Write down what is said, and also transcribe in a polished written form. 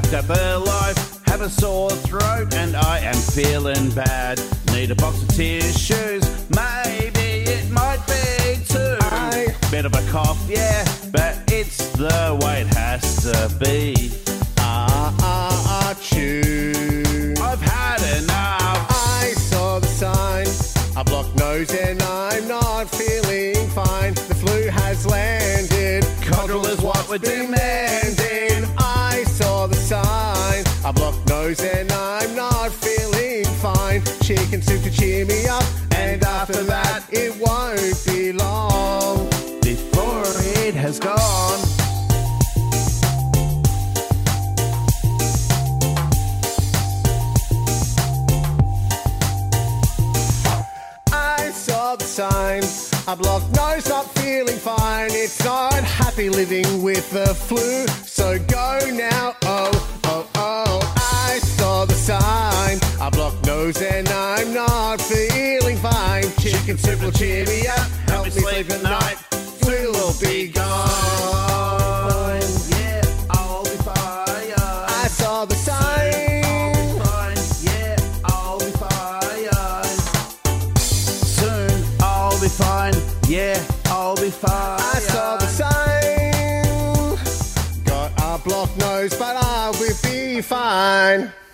looked at their life, have a sore throat, and I am feeling bad. Need a box of tissues, maybe it might be too. Bit of a cough, yeah, but it's the way it has to be. Achoo. I've had enough. I saw the sign, a blocked nose and I'm not feeling fine. The flu has landed, Codral is what we're demanding. I saw the sign, a blocked nose and I'm not feeling fine. Chicken soup to cheer me up, and after that it won't be long Before it has gone. I saw the sign, a blocked nose, not feeling fine. It's not happy living with the flu, so go now, oh, oh, oh. I saw the sign, a blocked nose and I'm not feeling fine. Chicken soup will cheer me up, help me sleep at night. Flu will be gone. Yeah, I'll be fine. I saw the sign. Yeah, I'll be fine. Soon I'll be fine. Yeah, I'll be fine. I saw the sign. Got a blocked nose, but I will be fine.